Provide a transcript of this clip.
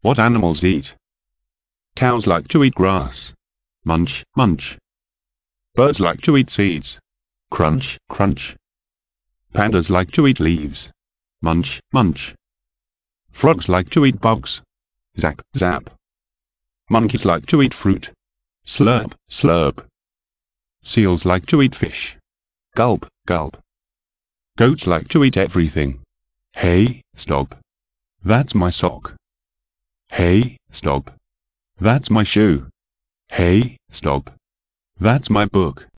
What animals eat? Cows like to eat grass. Munch, munch. Birds like to eat seeds. Crunch, crunch. Pandas like to eat leaves. Munch, munch. Frogs like to eat bugs. Zap, zap. Monkeys like to eat fruit. Slurp, slurp. Seals like to eat fish. Gulp, gulp. Goats like to eat everything. Hey, stop. That's my sock. Hey, stop. That's my shoe. Hey, stop. That's my book.